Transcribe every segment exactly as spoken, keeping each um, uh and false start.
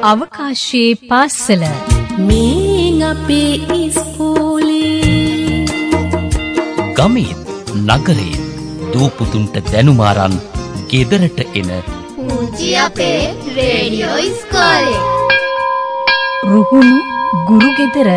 අවකාශයේ පාසල මේ අපේ ඉස්කෝලේ ගමේ නගරේ දූපුතුන්ට දැනුම අරන් ගෙදරට එන පුංචි අපේ රේඩියෝ ඉස්කෝලේ රුහුණු ගුරු ගෙදර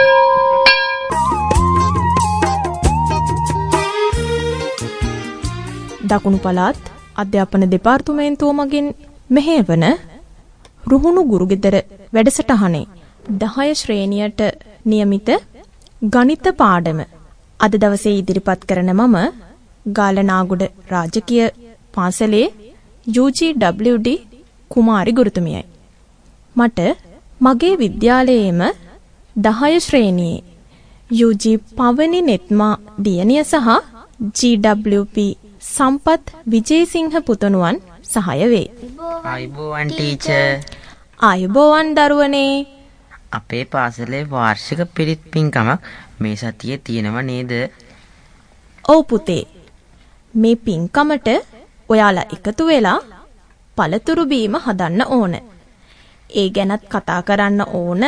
දකුණු පළාත් අධ්‍යාපන දෙපාර්තමේන්තුව මගින් මෙහෙවන රුහුණු ගුරු ගෙදර වැඩසටහනේ දහය ශ්‍රේණියට නියමිත ගණිත පාඩම අද දවසේ ඉදිරිපත් කරන මම ගාලනාගොඩ රාජකීය පාසලේ U G W D Kumari ගුරුතුමියයි. මට මගේ විද්‍යාලයේම දහය ශ්‍රේණියේ යූ ජී පවනි නෙත්මා දියණිය සහ ජී ඩබ්ලිව් පී සම්පත් විජේසිංහ පුතණුවන් සහාය වේ. ආයුබෝවන් ටීචර්. ආයුබෝවන් දරුවනේ. අපේ පාසලේ වාර්ෂික පිරිත් පින්කමක් මේ සතියේ තියෙනව නේද? ඔව් පුතේ. මේ පින්කමට ඔයාලා එකතු වෙලා පළතුරු බීම හදන්න ඕන. ඒ ගැනත් කතා කරන්න ඕන.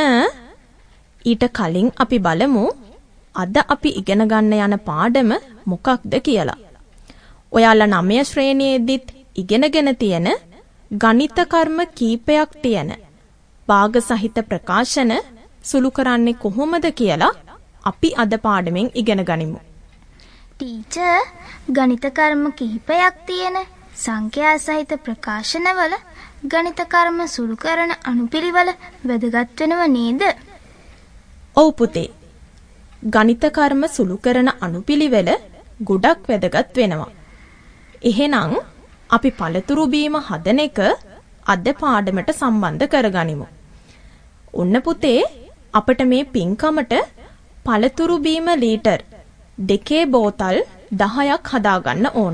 ඊට කලින් අපි බලමු අද අපි ඉගෙන ගන්න යන පාඩම මොකක්ද කියලා. ඔයාලා නවය ශ්‍රේණියේදීත් ඉගෙනගෙන තියෙන ගණිත කර්ම කීපයක් තියෙන භාග සහිත ප්‍රකාශන සුළු කරන්නේ කොහොමද කියලා අපි අද පාඩමෙන් ඉගෙන ගනිමු. ටීචර්, ගණිත කර්ම කිහිපයක් තියෙන සංඛ්‍යා සහිත ප්‍රකාශනවල ගණිත කර්ම සුළු කරන අනුපිළිවෙල වැදගත් වෙනව නේද? ඔව් පුතේ. ගණිත කර්ම සුළු කරන අනුපිළිවෙල ගොඩක් වැදගත් වෙනවා. එහෙනම් අපි පළතුරු බීම හදන එක අද පාඩමට සම්බන්ධ කරගනිමු. ඔන්න පුතේ, අපිට මේ පින්කමට පළතුරු බීම ලීටර් දෙකේ බෝතල් දහයක් හදාගන්න ඕන.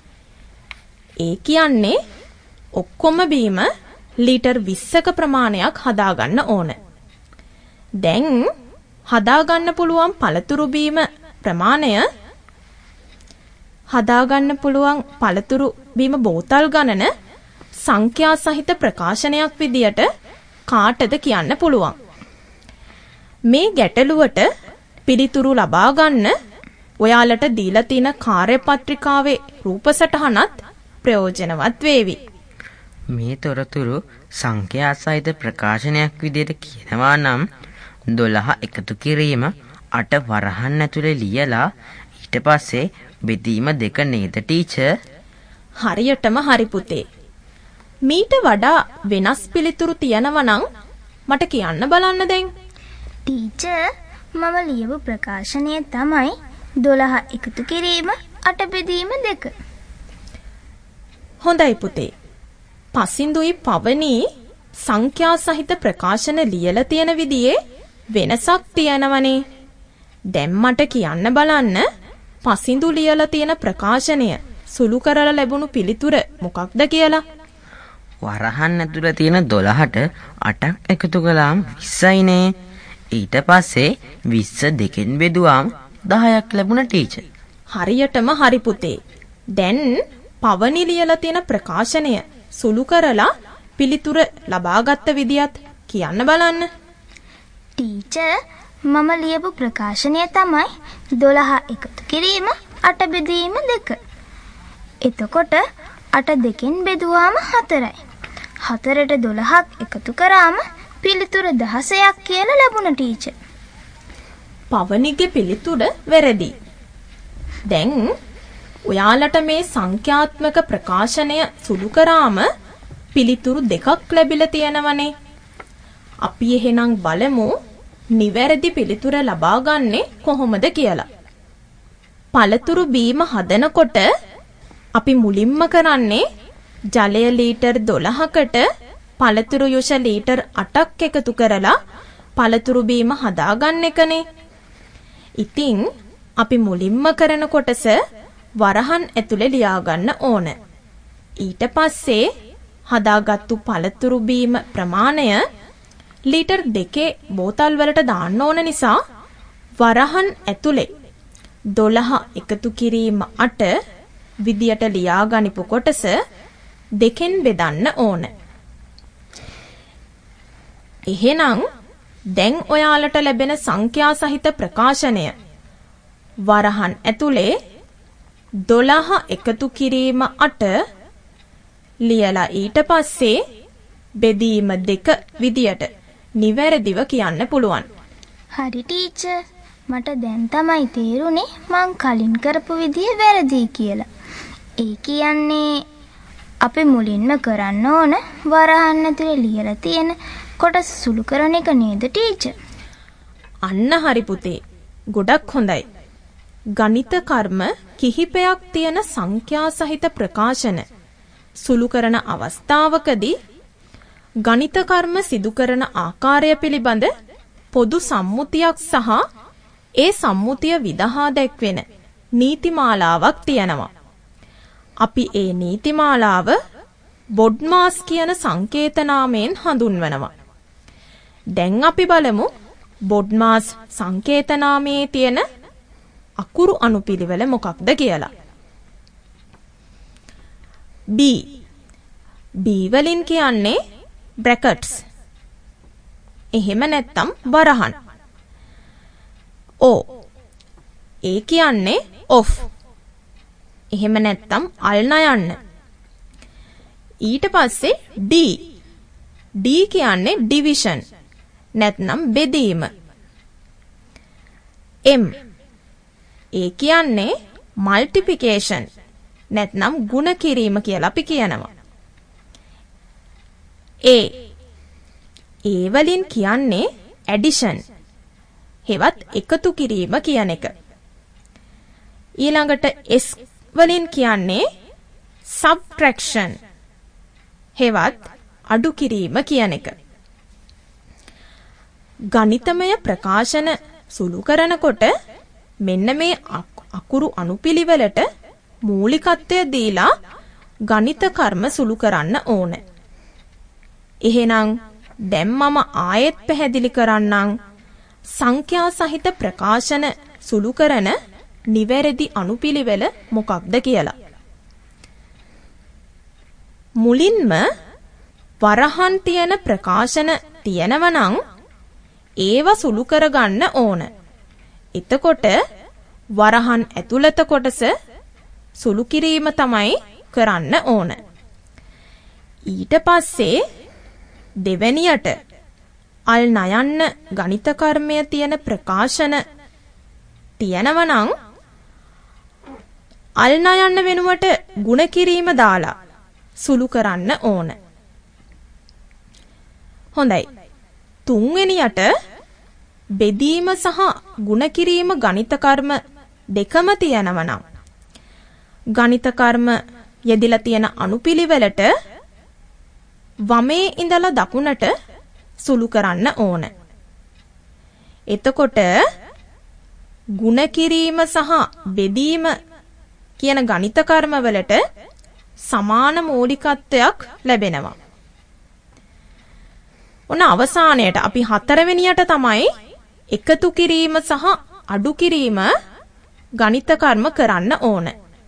ඒ කියන්නේ ඔක්කොම බීම ලීටර් විස්සක ප්‍රමාණයක් හදාගන්න ඕන. දැන් හදාගන්න පුළුවන් පළතුරු බීම ප්‍රමාණය හදාගන්න පුළුවන් පළතුරු බීම බෝතල් ගණන සංඛ්‍යා සහිත ප්‍රකාශනයක් විදියට කාටද කියන්න පුළුවන්. මේ ගැටලුවට පිළිතුරු ලබා ගන්න ඔයාලට දීලා තියෙන කාර්යපත්‍රිකාවේ රූපසටහනත් ප්‍රයෝජනවත් වේවි. මේ තොරතුරු සංඛ්‍යා සහිත ප්‍රකාශනයක් විදියට කියනවා නම් දොළහ එකතු කිරීම අට වරහන් ඇතුලේ ලියලා ඊට පස්සේ බෙදීම දෙක නේද ටීචර්? හරියටම හරි පුතේ. මීට වඩා වෙනස් පිළිතුරු තියනවා නම් මට කියන්න බලන්න දැන්. ටීචර්, මම ලියපු ප්‍රකාශනය තමයි දොළහ එකතු කිරීම අට බෙදීම දෙක. හොඳයි පුතේ. පසින්දුයි පවනි සංඛ්‍යා සහිත ප්‍රකාශන ලියලා තියෙන විදිහේ වෙනසක් තියෙනවනේ. දැන් මට කියන්න බලන්න පසින්දු ලියලා තියෙන ප්‍රකාශනය සුළු කරලා ලැබුණු පිළිතුර මොකක්ද කියලා. වරහන් ඇතුළේ තියෙන දොළහට අටක් එකතු කළාම විස්සයිනේ. ඊට පස්සේ විස්ස දෙකෙන් බෙදුවාම දහයක් ලැබුණ ටීචර්. හරියටම හරි පුතේ. දැන් පවනි ලියලා තියෙන ප්‍රකාශනය සුළු කරලා පිළිතුර ලබාගත් විදියත් කියන්න බලන්න. ටීචර්, මම ලියපු ප්‍රකාශනය තමයි දොළහ එකතු කිරීම අට බෙදීම දෙක. එතකොට අට දෙකෙන් බෙදුවාම හතරයි. හතරට දොළහක් එකතු කරාම පිළිතුර දහසයක් කියලා ලැබුණ ටීචර්. පවනිගේ පිළිතුර වැරදි. දැන් ඔයාලට මේ සංඛ්‍යාත්මක ප්‍රකාශනය සුළු කරාම පිළිතුරු දෙකක් ලැබිලා තියෙනවනේ. අපි එහෙනම් බලමු නිවැරදි පිළිතුර ලබා ගන්නේ කොහොමද කියලා. පළතුරු බීම හදනකොට අපි මුලින්ම කරන්නේ ජලය ලීටර් දොළහකට පළතුරු යොෂ ලීටර් අටක් එකතු කරලා පළතුරු බීම හදාගන්න එකනේ. ඉතින් අපි මුලින්ම කරන කොටස වරහන් ඇතුලේ ලියාගන්න ඕන. ඊට පස්සේ හදාගත්තු පළතුරු බීම ප්‍රමාණය ලීටර් දෙකේ බෝතල් වලට දාන්න ඕන නිසා වරහන් ඇතුලේ දොළහ එකතු කිරීම අට විදියට ලියාගනිපු කොටස දෙකෙන් බෙදන්න ඕන. එහෙනම් දැන් ඔයාලට ලැබෙන සංඛ්‍යා සහිත ප්‍රකාශනය වරහන් ඇතුලේ දොළහ එකතු කිරීම අට ලියලා ඊට පස්සේ බෙදීම දෙක විදියට නිවැරදිව කියන්න පුළුවන්. හරි ටීචර්. මට දැන් තමයි තේරුනේ මං කලින් කරපු විදිය වැරදි කියලා. ඒ කියන්නේ අපි මුලින්ම කරන්න ඕන වරහන් ඇතුලේ ලියලා තියෙන කොටස සුළු කරන එක නේද ටීචර්? අන්න හරි පුතේ. ගොඩක් හොඳයි. ගණිත කර්ම කිහිපයක් තියෙන සංඛ්‍යා සහිත ප්‍රකාශන සුළු කරන අවස්ථාවකදී ගණිත කර්ම සිදු කරන ආකාරය පිළිබඳ පොදු සම්මුතියක් සහ ඒ සම්මුතිය විදහා දැක්වෙන නීතිමාලාවක් තියෙනවා. අපි ඒ නීතිමාලාව බොඩ්මාස් කියන සංකේත නාමයෙන් හඳුන්වනවා. දැන් අපි බලමු බොඩ්මාස් සංකේත නාමයේ තියෙන අකුරු අනුපිළිවෙල මොකක්ද කියලා. B. B වලින් කියන්නේ brackets. එහෙම නැත්නම් වරහන්. O. ඒ කියන්නේ off. එහෙම නැත්නම් අල් නයන්න. ඊට පස්සේ D. D කියන්නේ division. නැත්නම් බෙදීම. M. ඒ කියන්නේ multiplication. නැත්නම් ගුණ කිරීම කියලා අපි කියනවා. A. ඒ වලින් කියන්නේ addition. හෙවත් එකතු කිරීම කියන එක. ඊළඟට S වලින් කියන්නේ subtraction. හෙවත් අඩු කිරීම කියන එක. ගණිතමය ප්‍රකාශන සුළු කරනකොට මෙන්න මේ අකුරු අනුපිළිවෙලට මූලිකත්වය දීලා ගණිත කර්ම සුළු කරන්න ඕන. එහෙනම් දැන් මම ආයෙත් පැහැදිලි කරන්නම් සංඛ්‍යා සහිත ප්‍රකාශන සුළු කරන නිවැරදි අනුපිළිවෙල මොකක්ද කියලා. මුලින්ම වරහන් තියෙන ප්‍රකාශන තියෙනව නම් ඒව සුළු කරගන්න ඕන. එතකොට වරහන් ඇතුළත කොටස සුළු කිරීම තමයි කරන්න ඕන. ඊට පස්සේ දෙවැනියට අල් නයන්න ගණිත කර්මය තියෙන ප්‍රකාශන තියෙනව නම් අල් නයන්න වෙනුවට ගුණ කිරීම දාලා සුළු කරන්න ඕන. හොඳයි. තුන්වෙනියට බෙදීම සහ ගුණ කිරීම ගණිත කර්ම දෙකම තියෙනව නම් ගණිත කර්ම යෙදিলা තියෙන අනුපිළිවෙලට වමේ ඉඳලා දකුණට සුළු කරන්න ඕන. එතකොට ගුණ කිරීම සහ බෙදීම කියන ගණිත කර්ම වලට සමාන මූලිකත්වයක් ලැබෙනවා. ඔන්න අවසානයේට අපි හතරවෙනියට තමයි එකතු කිරීම සහ අඩු කිරීම ගණිත කර්ම කරන්න ඕන.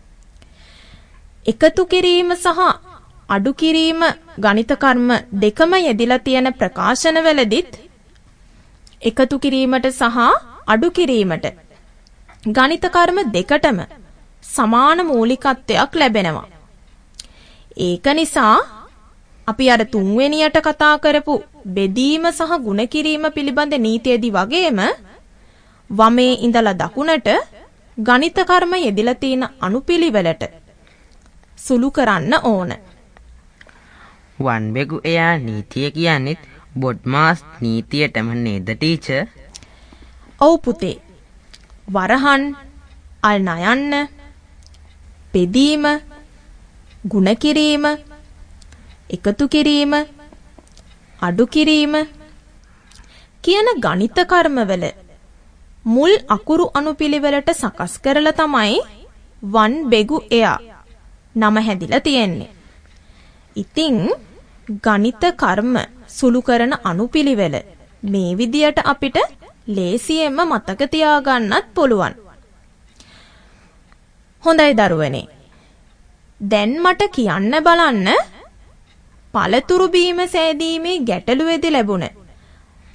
එකතු කිරීම සහ අඩු කිරීම ගණිත කර්ම දෙකම යෙදিলা තියෙන ප්‍රකාශනවලදීත් එකතු කිරීමට සහ අඩු කිරීමට ගණිත කර්ම දෙකටම සමාන මූලිකත්වයක් ලැබෙනවා. ඒක නිසා අපි අර තුන්වෙනියට කතා කරපු බෙදීම සහ ගුණ කිරීම පිළිබඳ නීතියේදී වගේම වමේ ඉඳලා දකුණට ගණිත කර්ම යෙදিলা තියෙන අනුපිළිවෙලට සුළු කරන්න ඕන. වන්බෙගු එයා නීතිය කියන්නේත් බොඩ්මාස් නීතියටම නේද ටීචර්? ඔව් පුතේ. වරහන්, අල් නයන්න, බෙදීම, ගුණ කිරීම, එකතු කිරීම, අඩු කිරීම කියන ගණිත කර්මවල මුල් අකුරු අනුපිළිවෙලට සකස් කරලා තමයි වන්බෙගු එයා නම හැදිලා තියෙන්නේ. ඉතින් ගණිත කර්ම සුළු කරන අනුපිළිවෙල මේ විදියට අපිට ලේසියෙන්ම මතක තියාගන්නත් පුළුවන්. හොඳයි දරුවනේ. දැන් මට කියන්න බලන්න පළතුරු බීම සෑදීමේ ගැටලුවේදී ලැබුණ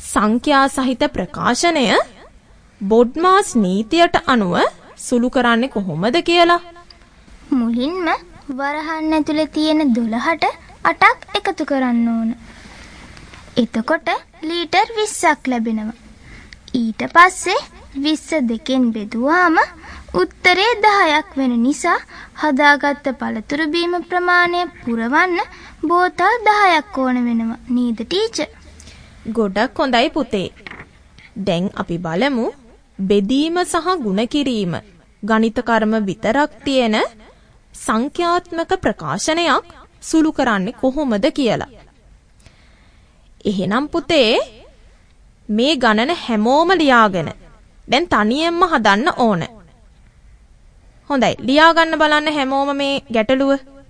සංඛ්‍යා සහිත ප්‍රකාශනය බොඩ්මාස් නීතියට අනුව සුළු කරන්නේ කොහොමද කියලා. මුලින්ම වරහන් ඇතුලේ තියෙන දොළහට අටක් එකතු කරන්න ඕන. එතකොට ලීටර් විස්සක් ලැබෙනවා. ඊට පස්සේ විස්ස දෙකෙන් බෙදුවාම උත්තරේ දහයක් වෙන නිසා හදාගත්ත පළතුරු බීම ප්‍රමාණය පුරවන්න බෝතල් දහයක් ඕන වෙනවා නේද ටීචර්? ගොඩක් හොඳයි පුතේ. දැන් අපි බලමු බෙදීම සහ ගුණ කිරීම ගණිත කර්ම විතරක් තියෙන සංඛ්‍යාත්මක ප්‍රකාශනයක් සුළු කරන්නේ කොහොමද කියලා. එහෙනම් පුතේ මේ ගණන හැමෝම ලියාගෙන දැන් තනියෙන්ම හදන්න ඕන. හොඳයි ලියා ගන්න බලන්න හැමෝම මේ ගැටලුව.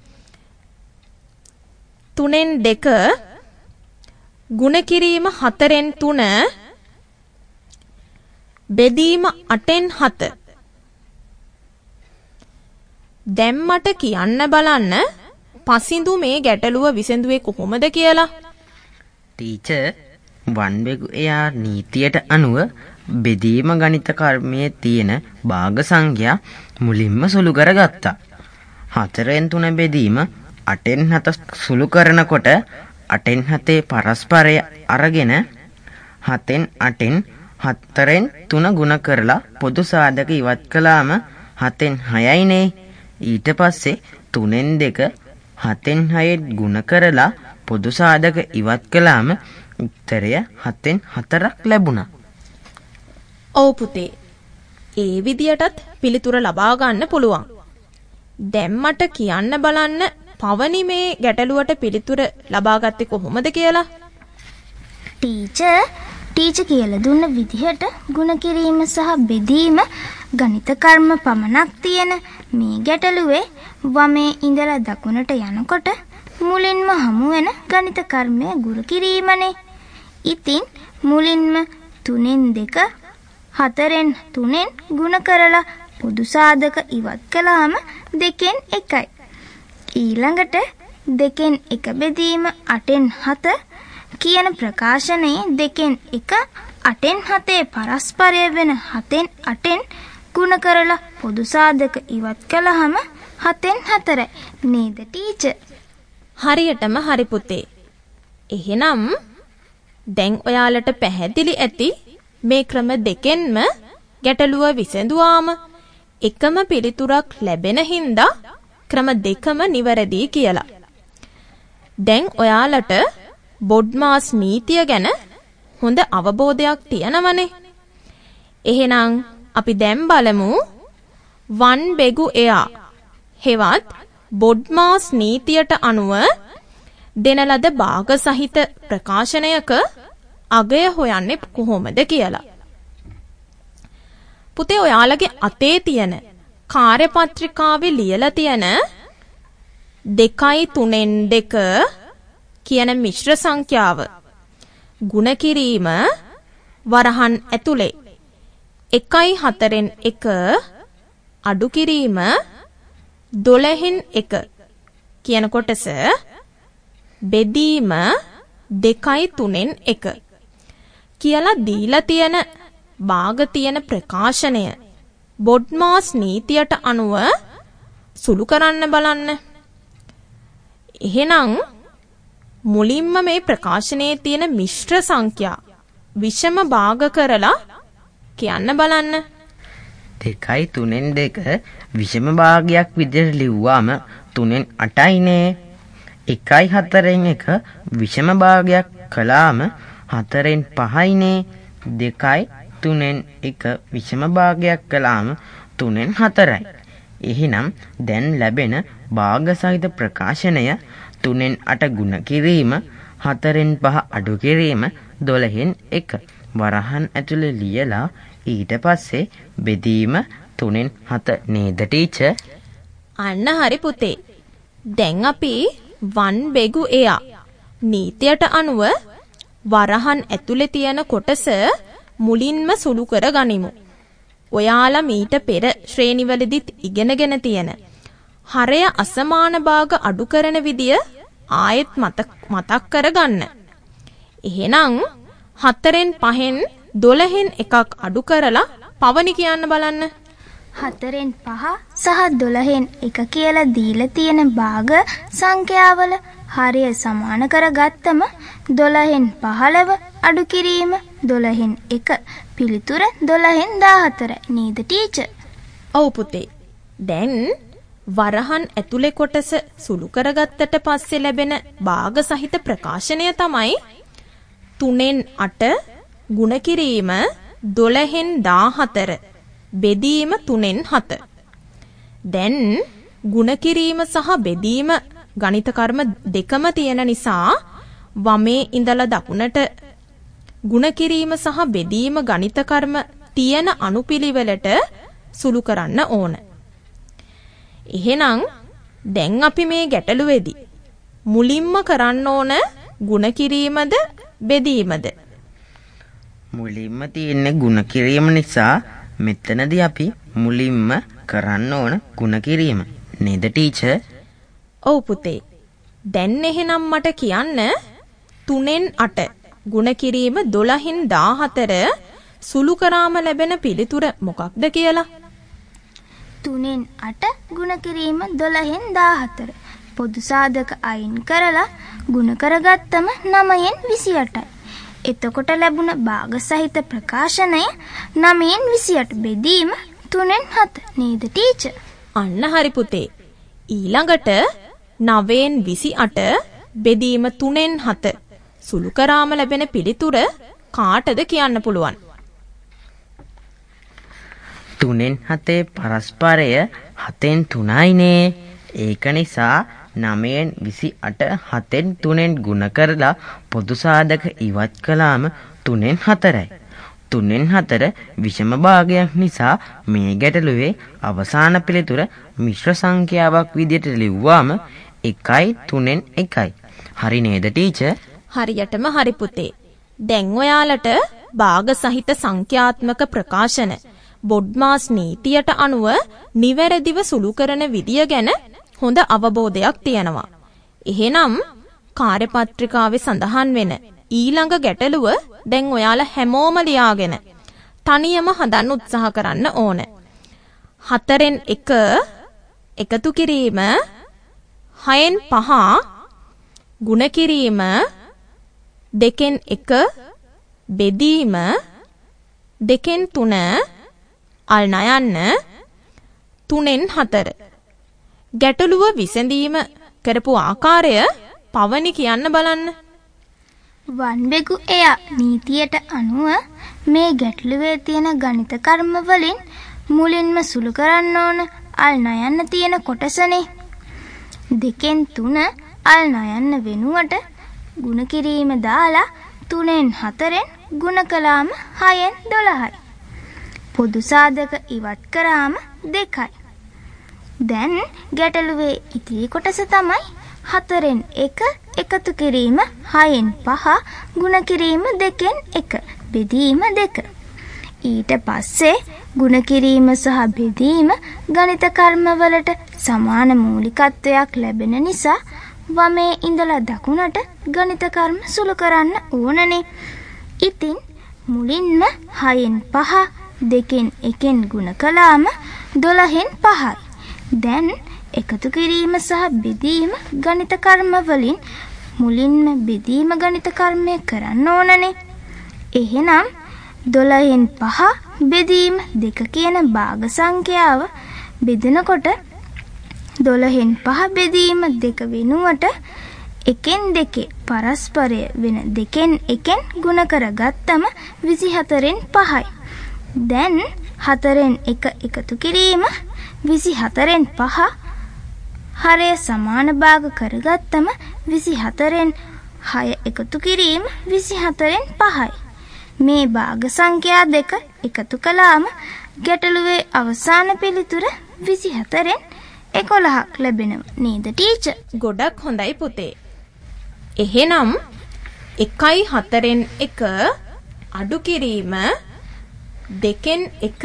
තුනෙන් දෙක ගුණ කිරීම හතරෙන් තුන බෙදීම අටෙන් හත. දැන් මට කියන්න බලන්න පසින්දු මේ ගැටලුව විසඳුවේ කොහොමද කියලා. ටීචර් වන්බෙගු එයා නීතියට අනුව බෙදීම ගණිත කර්මයේ තියෙන භාග සංඛ්‍යා මුලින්ම සුළු කරගත්තා. හතරෙන් තුන බෙදීම අටෙන් හත සුළු කරනකොට අටෙන් හතේ පරස්පරය අරගෙන හතෙන් අටෙන් හතරෙන් තුන ගුණ කරලා පොදු සාධක ඉවත් කළාම හතෙන් හයයිනේ. ඊට පස්සේ තුනෙන් දෙක හතෙන් හයෙන් ගුණ කරලා පොදු සාධක ඉවත් කළාම උත්තරය හතෙන් හතරක් ලැබුණා. ඔව් පුතේ. ඒ විදියටත් පිළිතුර ලබා ගන්න පුළුවන්. දැන් මට කියන්න බලන්න පවනි මේ ගැටලුවට පිළිතුර ලබා ගත්තේ කොහොමද කියලා. ටීචර් ටීචර් කියලා දුන්න විදිහට ගුණ කිරීම සහ බෙදීම ගණිත කර්ම පමණක් තියෙන මේ ගැටලුවේ වමේ ඉඳලා දකුණට යනකොට මුලින්ම හමු වෙන ගණිත කර්මය ගුරු කිරීමනේ. ඉතින් මුලින්ම තුනෙන් දෙක හතරෙන් තුනෙන් ගුණ කරලා පොදු සාධක ඉවත් කළාම දෙකෙන් එකයි. ඊළඟට දෙකෙන් එක බෙදීම අටෙන් හත කියන ප්‍රකාශනයේ දෙකෙන් එක අටෙන් හතේ පරස්පරය වෙන හතෙන් අටෙන් ගුණ කරලා පොදු සාධක ඉවත් කළාම හතෙන් හතරයි නේද ටීචර්? හරියටම හරි පුතේ. එහෙනම් දැන් ඔයාලට පැහැදිලි ඇති මේ ක්‍රම දෙකෙන්ම ගැටලුව විසඳුවාම එකම පිළිතුරක් ලැබෙන හින්දා ක්‍රම දෙකම නිවැරදි කියලා. දැන් ඔයාලට බොඩ්මාස් නීතිය ගැන හොඳ අවබෝධයක් තියෙනවනේ. එහෙනම් අපි දැන් බලමු වන් බෙගු එයා හෙවත් බොඩ්මාස් නීතියට අනුව දෙන ලද භාග සහිත ප්‍රකාශනයක අගය හොයන්නේ කොහොමද කියලා. පුතේ ඔයාලගේ අතේ තියෙන කාර්යපත්‍රිකාවේ ලියලා තියෙන දෙකයි තුනෙන් දෙක කියන මිශ්‍ර සංඛ්‍යාව ගුණ කිරීම වරහන් ඇතුලේ එකයි හතරෙන් එක අඩු කිරීම දොළහෙන් එක කියන කොටස බෙදීම දෙකයි තුනෙන් එක කියලා දීලා තියෙන භාග තියෙන ප්‍රකාශනය බොඩ්මාස් නීතියට අනුව සුළු කරන්න බලන්න. එහෙනම් මුලින්ම මේ ප්‍රකාශනයේ තියෙන මිශ්‍ර සංඛ්‍යා විෂම භාග කරලා කියන්න බලන්න. දෙකයි තුනෙන් දෙක විෂම භාගයක් විදිහට ලිව්වාම තුනෙන් අටයිනේ. එකයි හතරෙන් එක විෂම භාගයක් කළාම හතරෙන් පහයිනේ. දෙකයි තුනෙන් එක විෂම භාගයක් කළාම තුනෙන් හතරයි. එහෙනම් දැන් ලැබෙන භාග සහිත ප්‍රකාශනය තුනෙන් අට ගුණ කිරීම හතරෙන් පහ අඩු කිරීම දොළහෙන් එක වරහන් ඇතුලේ ලියලා ඊට පස්සේ බෙදීම තුනෙන් හත නේද ටීචර්? අන්න හරි පුතේ. දැන් අපි වන් බෙගු එයා නීතියට අනුව වරහන් ඇතුලේ තියෙන කොටස මුලින්ම සුළු කර ගනිමු. ඔයාලා මීට පෙර ශ්‍රේණිවලදීත් ඉගෙනගෙන තියෙන හරය අසමාන භාග අඩු කරන විදිය ආයෙත් මතක් මතක් කරගන්න. එහෙනම් හතරෙන් පහෙන් දොළහෙන් එකක් අඩු කරලා පවනි කියන්න බලන්න. හතරෙන් පහ සහ දොළහෙන් එක කියලා දීලා තියෙන භාග සංඛ්‍යාවල හරය සමාන කරගත්තම දොළහෙන් පහළව අඩු කිරීම දොළහෙන් එක පිළිතුර දොළහෙන් දාහතරයි නේද ටීචර්? ඔව් පුතේ. දැන් වරහන් ඇතුලේ කොටස සුළු කරගත්තට පස්සේ ලැබෙන භාග සහිත ප්‍රකාශනය තමයි තුනෙන් අට ගුණ කිරීම දොළහෙන් දාහතර බෙදීම තුනෙන් හත. දැන් ගුණ කිරීම සහ බෙදීම ගණිත කර්ම දෙකම තියෙන නිසා වමේ ඉඳලා දකුණට ගුණ කිරීම සහ බෙදීම ගණිත කර්ම තියෙන අනුපිළිවෙලට සුළු කරන්න ඕන. එහෙනම් දැන් අපි මේ ගැටලුවේදී මුලින්ම කරන්න ඕන ගුණ කිරීමද බෙදීමද? මුලින්ම තියෙන්නේ ගුණ කිරීම නිසා මෙතනදී අපි මුලින්ම කරන්න ඕන ගුණ කිරීම නේද ටීචර්? ඔව් පුතේ. දැන් එහෙනම් මට කියන්න තුනෙන් අට ගුණ කිරීම දොළහෙන් දාහතර සුළු කරාම ලැබෙන පිළිතුර මොකක්ද කියලා? තුනෙන් අට ගුණ කිරීම දොළහෙන් දාහතර පොදු සාධක අයින් කරලා ගුණ කරගත්තම නවයෙන් විසි අටයි. එතකොට ලැබුණ භාග සහිත ප්‍රකාශනය නවයෙන් විසි අට බෙදීම තුනෙන් හත නේද ටීචර්? අන්න හරි පුතේ. ඊළඟට නවයෙන් විසි අට බෙදීම තුනෙන් හත සුළු කරාම ලැබෙන පිළිතුර කාටද කියන්න පුළුවන්? තුනෙන් හතේ පරස්පරය හතෙන් තුනයිනේ. ඒක නිසා නවයෙන් විසි අට හතෙන් තුනෙන් ගුණ කරලා පොදු සාධක ඉවත් කළාම තුනෙන් හතරයි. තුනෙන් හතර විෂම භාගයක් නිසා මේ ගැටලුවේ අවසාන පිළිතුර මිශ්‍ර සංඛ්‍යාවක් විදිහට ලිව්වාම එකයි තුනෙන් එකයි. හරි නේද ටීචර්? හරියටම හරි පුතේ. දැන් ඔයාලට භාග සහිත සංඛ්‍යාත්මක ප්‍රකාශන බොඩ්මාස් නීතියට අනුව නිවැරදිව සුළු කරන විදිය ගැන හොඳ අවබෝධයක් තියෙනවා. එහෙනම් කාර්යපත්‍රිකාවේ සඳහන් වෙන ඊළඟ ගැටලුව දැන් ඔයාලා හැමෝම ලියාගෙන තනියම හදන්න උත්සාහ කරන්න ඕන. හතරෙන් එක එකතු කිරීම හයෙන් පහ ගුණ කිරීම දෙකෙන් එක බෙදීම දෙකෙන් තුන අල් නයන්න තුනෙන් හතර. ගැටලුව විසඳීම කරපු ආකාරය පවනි කියන්න බලන්න. වන්බෙකු එයා නීතියට අනුව මේ ගැටලුවේ තියෙන ගණිත කර්ම වලින් මුලින්ම සුළු කරන්න ඕන අල් නයන්න තියෙන කොටසනේ. දෙකෙන් තුන අල් නයන්න වෙනුවට ගුණ කිරීම දාලා තුනෙන් හතරෙන් ගුණ කළාම හයෙන් දොළහයි. පොදු සාධක ඉවත් කරාම දෙකයි. දැන් ගැටලුවේ ඉතිරි කොටස තමයි හතරෙන් එක එකතු කිරීම හයෙන් පහ ගුණ කිරීම දෙකෙන් එක බෙදීම දෙක. ඊට පස්සේ ගුණ කිරීම සහ බෙදීම ගණිත කර්ම වලට සමාන මූලිකත්වයක් ලැබෙන නිසා වමේ ඉඳලා දකුණට ගණිත කර්ම සුළු කරන්න ඕනනේ. ඉතින් මුලින්ම හයෙන් පහ දෙකෙන් එකෙන් ගුණ කළාම දොළහෙන් පහයි. දැන් එකතු කිරීම සහ බෙදීම ගණිත කර්ම වලින් මුලින්ම බෙදීම ගණිත කර්මය කරන්න ඕනනේ. එහෙනම් දොළහෙන් පහ බෙදීම දෙක කියන භාග සංඛ්‍යාව බෙදනකොට දොළහෙන් පහ බෙදීම දෙක වෙනුවට එකෙන් දෙකේ පරස්පරය වෙන දෙකෙන් එකෙන් ගුණ කරගත්තම විසිහතරෙන් පහයි. දැන් හතරෙන් එක එකතු කිරීම විසිහතරෙන් පහ හරය සමාන භාග කරගත්තම විසිහතරෙන් හය එකතු කිරීම විසිහතරෙන් පහයි. මේ භාග සංඛ්‍යා දෙක එකතු කළාම ගැටලුවේ අවසාන පිළිතුර විසිහතරෙන් එකොළහක් ලැබෙනවා නේද ටීචර්? ගොඩක් හොඳයි පුතේ. එහෙනම් එකයි හතරෙන් එක අඩු කිරීම දෙකෙන් එක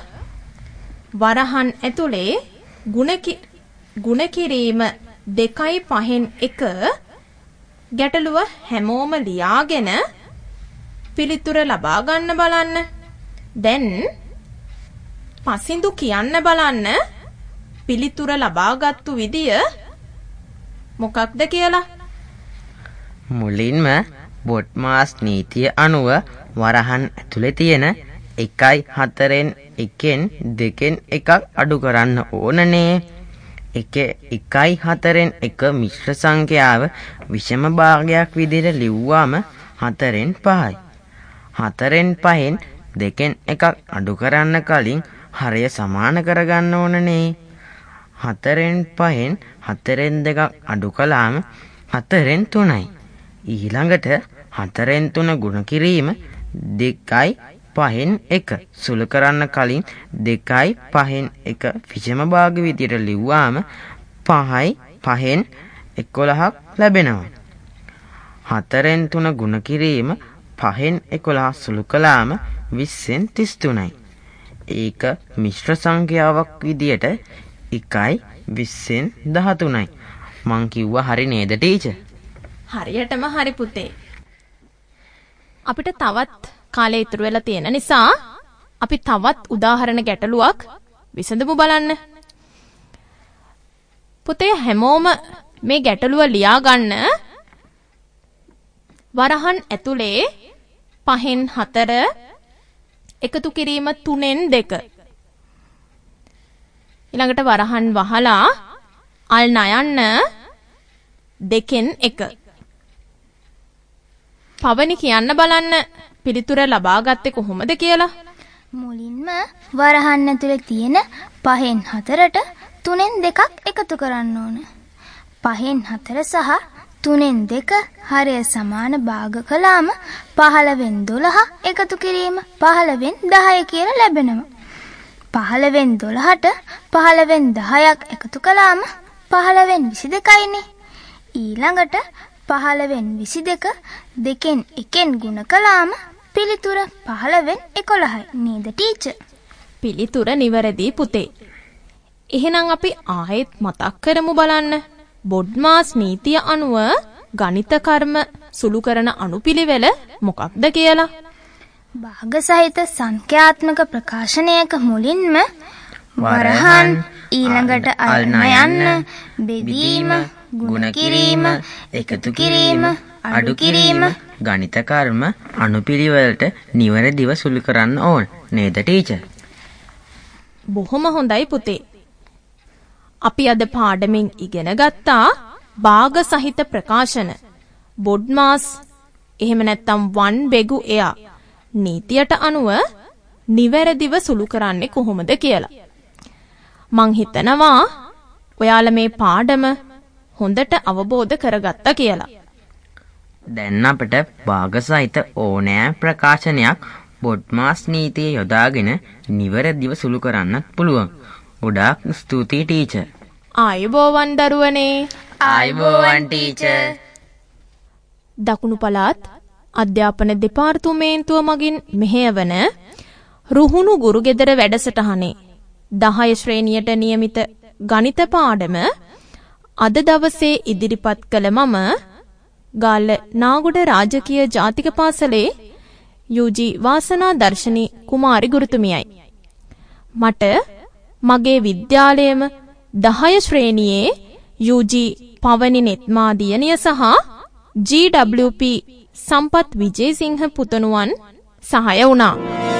වරහන් ඇතුලේ ගුණ කිරීම දෙකයි පහෙන් එක ගැටලුව හැමෝම ලියාගෙන පිළිතුර ලබා ගන්න බලන්න. දැන් පසින්දු කියන්න බලන්න පිළිතුර ලබාගත්තු විදිය මොකක්ද කියලා. මුලින්ම බොඩ්මාස් නීතිය අනුව වරහන් ඇතුලේ තියෙන එකයි හතරෙන් එකෙන් දෙකෙන් එකක් අඩු කරන්න ඕනනේ. එක එකයි හතරෙන් එක මිශ්‍ර සංඛ්‍යාව විෂම භාගයක් විදිහට ලිව්වාම හතරෙන් පහයි. හතරෙන් පහෙන් දෙකෙන් එකක් අඩු කරන්න කලින් හරය සමාන කරගන්න ඕනනේ. හතරෙන් පහෙන් හතරෙන් දෙකක් අඩු කළාම හතරෙන් තුනයි. ඊළඟට හතරෙන් තුන ගුණ කිරීම දෙකයි පහෙන් එක සුළු කරන්න කලින් දෙකයි පහෙන් එක විෂම භාග විදියට ලිව්වාම පහයි පහෙන් එකොළහක් ලැබෙනවා. හතරෙන් තුන ගුණ කිරීම පහෙන් එකොළහ සුළු කළාම විස්සෙන් තිස් තුනයි. ඒක මිශ්‍ර සංඛ්‍යාවක් විදියට එකයි විස්සෙන් දහතුනයි. මං කිව්වා හරි නේද ටීචර්? හරියටම හරි පුතේ. අපිට තවත් කාලය ඉතුරු වෙලා තියෙන නිසා අපි තවත් උදාහරණ ගැටලුවක් විසඳමු බලන්න. පුතේ හැමෝම මේ ගැටලුව ලියා ගන්න. වරහන් ඇතුලේ පහෙන් හතර එකතු කිරීම තුනෙන් දෙක. ඊළඟට වරහන් වහලා අල් නයන්න දෙකෙන් එක. පවනි කියන්න බලන්න පිළිතුර ලබා ගත්තේ කොහොමද කියලා. මුලින්ම වරහන් ඇතුලේ තියෙන පහෙන් හතරට තුනෙන් දෙකක් එකතු කරන්න ඕන. පහෙන් හතර සහ තුනෙන් දෙක හරය සමාන භාග කළාම පහළවෙන් දොළහ එකතු කිරීම පහළවෙන් දහය කියලා ලැබෙනවා. පහළවෙන් දොළහට පහළවෙන් දහයක් එකතු කළාම පහළවෙන් විසි දෙකයිනේ. ඊළඟට පහළවෙන් විසි දෙක දෙකෙන් එකෙන් ගුණ කළාම පිළිතුර පහළවෙන් එකොළහයි නේද ටීචර්? පිළිතුර නිවැරදි පුතේ. එහෙනම් අපි ආයෙත් මතක් කරමු බලන්න. බොඩ්මාස් නීතිය අනුව ගණිත කර්ම සුළු කරන අනුපිළිවෙල මොකක්ද කියලා. භාග සහිත සංඛ්‍යාත්මක ප්‍රකාශනයක මුලින්ම වරහන් ඊළඟට අල් නයන්න බෙදීම ගුණ කිරීම එකතු කිරීම අඩු කිරීම ගණිත කර්ම අනුපිළිවෙලට නිවැරදිව සුළු කරන්න ඕන නේද ටීචර්? බොහොම හොඳයි පුතේ. අපි අද පාඩමින් ඉගෙන ගත්තා භාග සහිත ප්‍රකාශන බොඩ්මාස් එහෙම නැත්නම් වන් බෙගු එයා නීතියට අනුව නිවැරදිව සුළු කරන්නේ කොහොමද කියලා. මං හිතනවා ඔයාලා මේ පාඩම හොඳට අවබෝධ කරගත්තා කියලා. දැන් අපිට භාග සහිත ඕනෑම ප්‍රකාශනයක් බොඩ්මාස් නීතිය යොදාගෙන නිවැරදිව සුළු කරන්නත් පුළුවන්. ගොඩාක් ස්තුතියි ටීචර්. ආයුබෝවන් දරුවනේ. ආයුබෝවන් ටීචර්. දකුණු පළාත් අධ්‍යාපන දෙපාර්තමේන්තුව මගින් මෙහෙයවන රුහුණු ගුරුගෙදර වැඩසටහනේ දහය ශ්‍රේණියට නියමිත ගණිත පාඩම අද දවසේ ඉදිරිපත් කළ මම ගාල්ල නාගොඩ රාජකීය ජාතික පාසලේ යූජී වාසනා දර්ශනී කුමාරි ගුරුතුමියයි. මට මගේ විද්‍යාලයේම දහය ශ්‍රේණියේ යූජී පවනි නෙත්මා දියණිය සහ ජී ඩබ්ලිව් පී සම්පත් විජේසිංහ පුතණුවන් සහාය වුණා.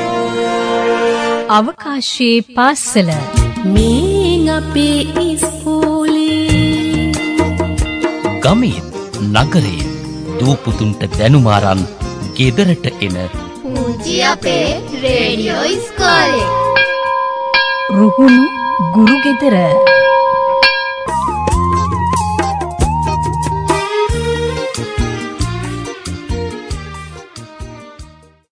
අවකාශයේ පාසල මේ අපේ ඉස්කෝලේ ගමේ නගරේ දූපුතුන්ට දැනුම අරන් ගෙදරට එන පුංචි අපේ රේඩියෝ ඉස්කෝලේ රුහුණු ගුරුගෙදර